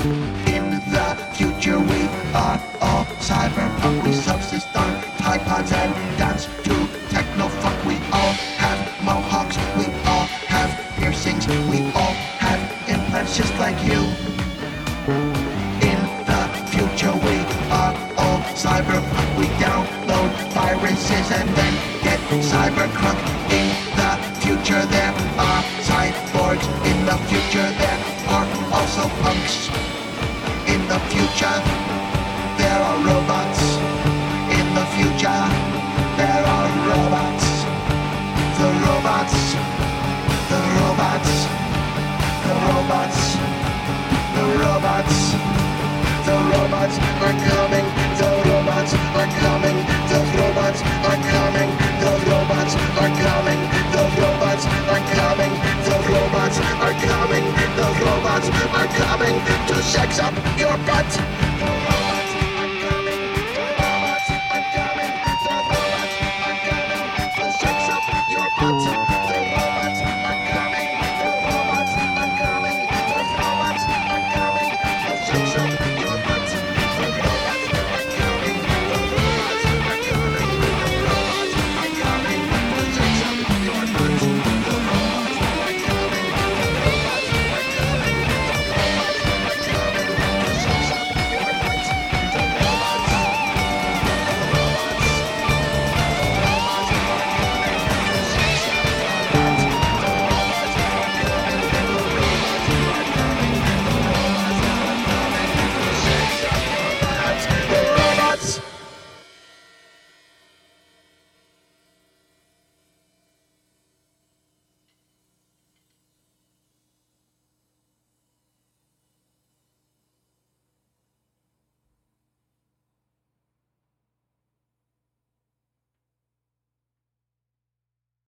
In the future we are all cyberpunk. We subsist on Tide Pods and dance to techno-funk. We all have mohawks, we all have piercings, we all have implants just like you. In the future we are all cyberpunk. We download viruses and then get cybercrunk. In the future there are cyborgs. In the future there are also punks. In the future there are robots. In the future there are robots. The robots, the robots, the robots, the robots, the robots are coming. The robots are coming. The robots are coming. The robots are coming. The robots are coming. The robots are coming. The robots are coming to sex up your butt.